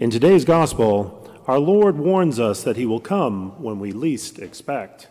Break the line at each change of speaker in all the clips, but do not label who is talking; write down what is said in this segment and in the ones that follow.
In today's gospel, our Lord warns us that he will come when we least expect.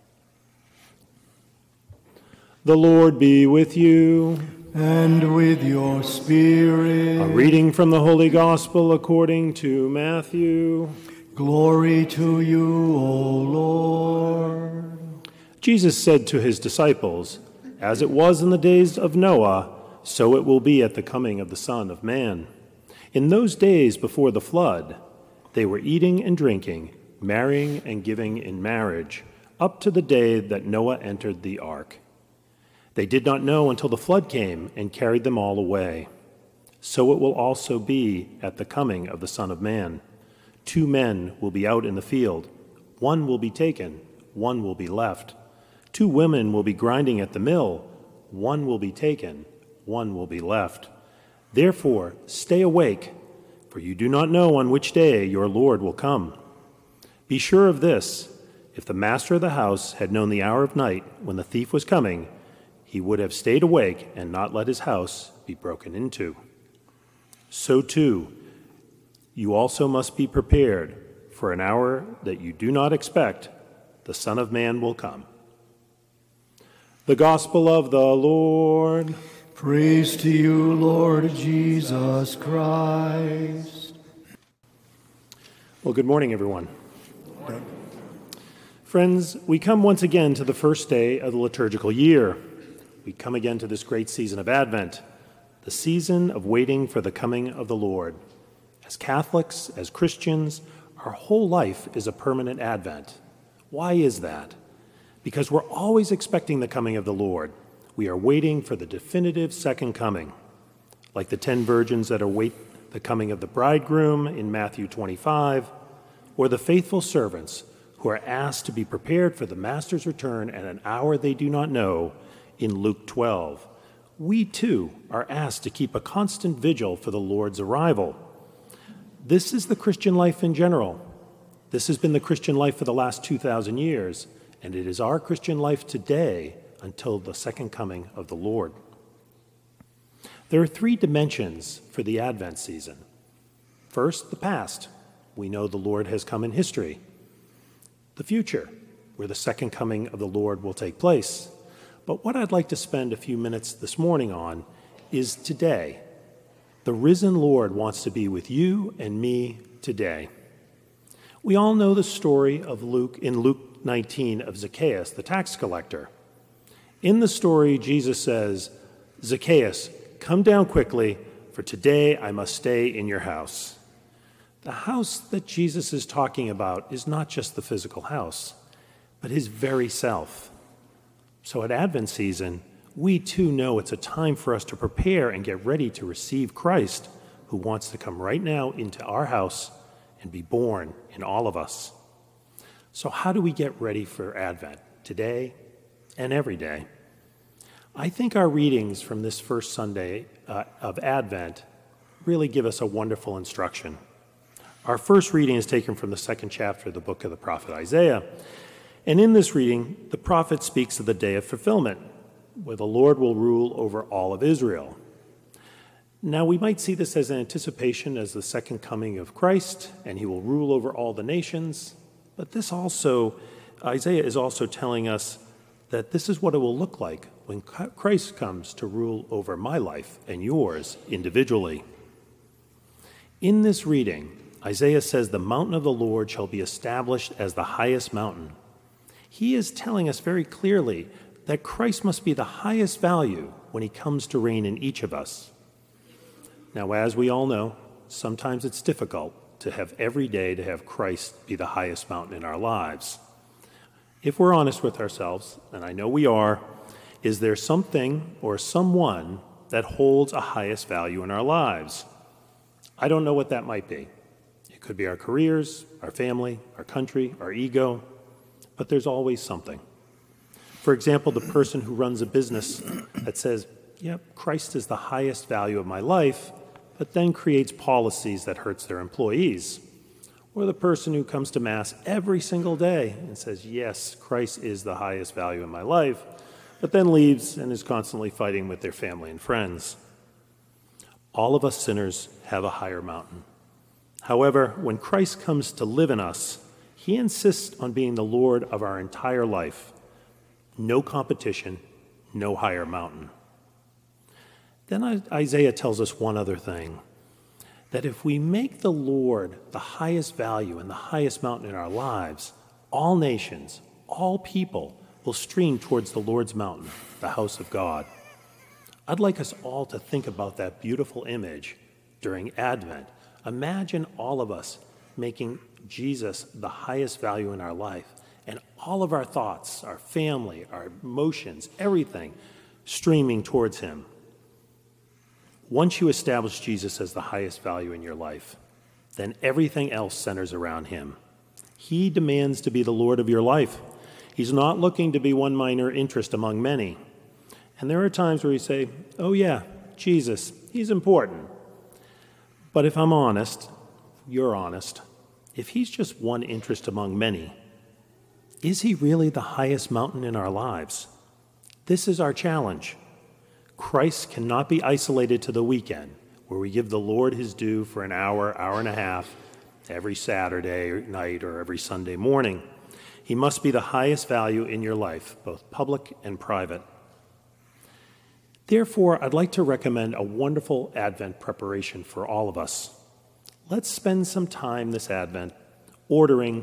The Lord be with you.
And with your spirit.
A reading from the Holy Gospel according to Matthew.
Glory to you, O Lord.
Jesus said to his disciples, "As it was in the days of Noah, so it will be at the coming of the Son of Man. In those days before the flood, they were eating and drinking, marrying and giving in marriage, up to the day that Noah entered the ark. They did not know until the flood came and carried them all away. So it will also be at the coming of the Son of Man. 2 men will be out in the field. One will be taken, one will be left. 2 women will be grinding at the mill. One will be taken, one will be left. Therefore, stay awake, for you do not know on which day your Lord will come. Be sure of this, if the master of the house had known the hour of night when the thief was coming, he would have stayed awake and not let his house be broken into. So too, you also must be prepared, for an hour that you do not expect, the Son of Man will come." The Gospel of the Lord.
Praise to you, Lord Jesus Christ.
Well, good morning, everyone. Friends, we come once again to the first day of the liturgical year. We come again to this great season of Advent, the season of waiting for the coming of the Lord. As Catholics, as Christians, our whole life is a permanent Advent. Why is that? Because we're always expecting the coming of the Lord. We are waiting for the definitive second coming. Like the 10 virgins that await the coming of the bridegroom in Matthew 25, or the faithful servants who are asked to be prepared for the master's return at an hour they do not know in Luke 12. We too are asked to keep a constant vigil for the Lord's arrival. This is the Christian life in general. This has been the Christian life for the last 2,000 years, and it is our Christian life today until the second coming of the Lord. There are 3 dimensions for the Advent season. First, the past. We know the Lord has come in history. The future, where the second coming of the Lord will take place. But what I'd like to spend a few minutes this morning on is today. The risen Lord wants to be with you and me today. We all know the story of Luke 19 of Zacchaeus, the tax collector. In the story, Jesus says, "Zacchaeus, come down quickly, for today I must stay in your house." The house that Jesus is talking about is not just the physical house, but his very self. So at Advent season, we too know it's a time for us to prepare and get ready to receive Christ, who wants to come right now into our house and be born in all of us. So how do we get ready for Advent today and every day? I think our readings from this first Sunday of Advent really give us a wonderful instruction. Our first reading is taken from the 2nd chapter of the book of the prophet Isaiah. And in this reading, the prophet speaks of the day of fulfillment, where the Lord will rule over all of Israel. Now, we might see this as an anticipation as the second coming of Christ, and he will rule over all the nations. But Isaiah is also telling us that this is what it will look like when Christ comes to rule over my life and yours individually. In this reading, Isaiah says the mountain of the Lord shall be established as the highest mountain. He is telling us very clearly that Christ must be the highest value when he comes to reign in each of us. Now, as we all know, sometimes it's difficult to have every day to have Christ be the highest mountain in our lives. If we're honest with ourselves, and I know we are, is there something or someone that holds a highest value in our lives? I don't know what that might be. It could be our careers, our family, our country, our ego, but there's always something. For example, the person who runs a business that says, yep, Christ is the highest value of my life, but then creates policies that hurts their employees. Or the person who comes to Mass every single day and says, yes, Christ is the highest value in my life, but then leaves and is constantly fighting with their family and friends. All of us sinners have a higher mountain. However, when Christ comes to live in us, he insists on being the Lord of our entire life. No competition, no higher mountain. Then Isaiah tells us one other thing, that if we make the Lord the highest value and the highest mountain in our lives, all nations, all people will stream towards the Lord's mountain, the house of God. I'd like us all to think about that beautiful image during Advent. Imagine all of us making Jesus the highest value in our life, and all of our thoughts, our family, our emotions, everything streaming towards him. Once you establish Jesus as the highest value in your life, then everything else centers around him. He demands to be the Lord of your life. He's not looking to be one minor interest among many. And there are times where you say, oh yeah, Jesus, he's important. But if I'm honest, you're honest, if he's just one interest among many, is he really the highest mountain in our lives? This is our challenge. Christ cannot be isolated to the weekend, where we give the Lord his due for an hour, hour and a half, every Saturday night or every Sunday morning. He must be the highest value in your life, both public and private. Therefore, I'd like to recommend a wonderful Advent preparation for all of us. Let's spend some time this Advent ordering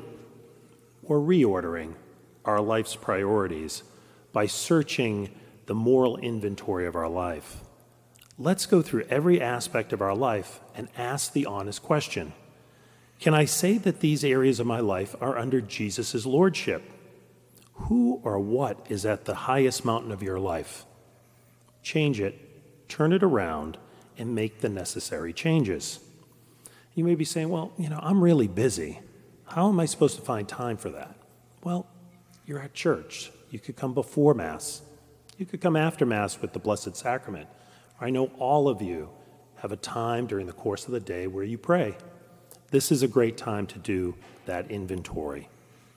or reordering our life's priorities by searching the moral inventory of our life. Let's go through every aspect of our life and ask the honest question, can I say that these areas of my life are under Jesus' lordship? Who or what is at the highest mountain of your life? Change it, turn it around, and make the necessary changes. You may be saying, well, I'm really busy. How am I supposed to find time for that? Well, you're at church. You could come before Mass. You could come after Mass with the Blessed Sacrament. I know all of you have a time during the course of the day where you pray. This is a great time to do that inventory.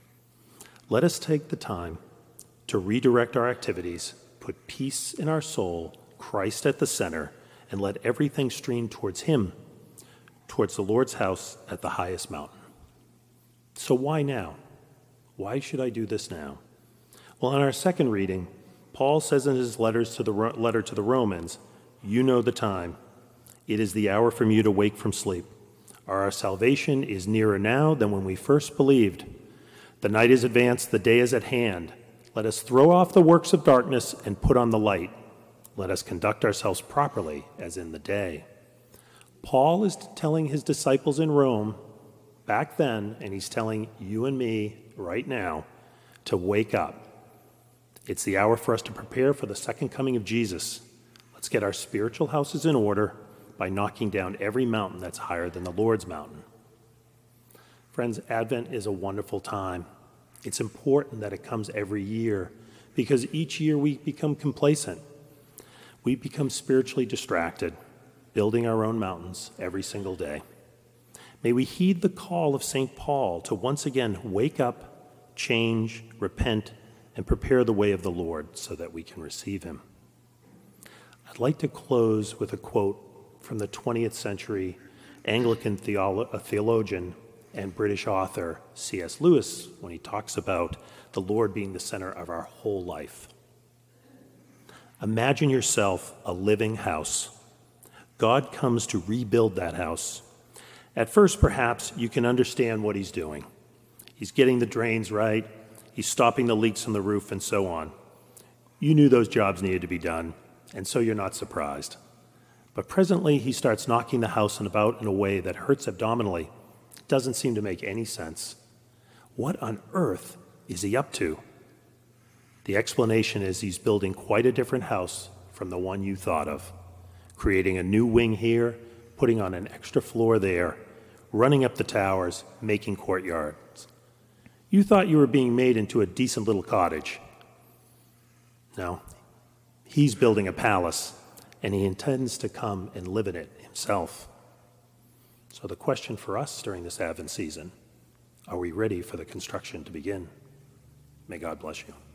Let us take the time to redirect our activities, put peace in our soul, Christ at the center, and let everything stream towards him, towards the Lord's house at the highest mountain. So why now? Why should I do this now? Well, in our second reading, Paul says in his letter to the Romans, you know the time. It is the hour for you to wake from sleep. Our salvation is nearer now than when we first believed. The night is advanced, the day is at hand. Let us throw off the works of darkness and put on the light. Let us conduct ourselves properly as in the day. Paul is telling his disciples in Rome back then, and he's telling you and me right now, to wake up. It's the hour for us to prepare for the second coming of Jesus. Let's get our spiritual houses in order by knocking down every mountain that's higher than the Lord's mountain. Friends, Advent is a wonderful time. It's important that it comes every year because each year we become complacent. We become spiritually distracted, building our own mountains every single day. May we heed the call of St. Paul to once again wake up, change, repent, and prepare the way of the Lord so that we can receive him. I'd like to close with a quote from the 20th century Anglican theologian and British author C.S. Lewis when he talks about the Lord being the center of our whole life. Imagine yourself a living house. God comes to rebuild that house. At first, perhaps, you can understand what he's doing. He's getting the drains right, he's stopping the leaks on the roof, and so on. You knew those jobs needed to be done, and so you're not surprised. But presently, he starts knocking the house about in a way that hurts abdominally. It doesn't seem to make any sense. What on earth is he up to? The explanation is he's building quite a different house from the one you thought of, creating a new wing here, putting on an extra floor there, running up the towers, making courtyards. You thought you were being made into a decent little cottage. No, he's building a palace, and he intends to come and live in it himself. So the question for us during this Advent season, are we ready for the construction to begin? May God bless you.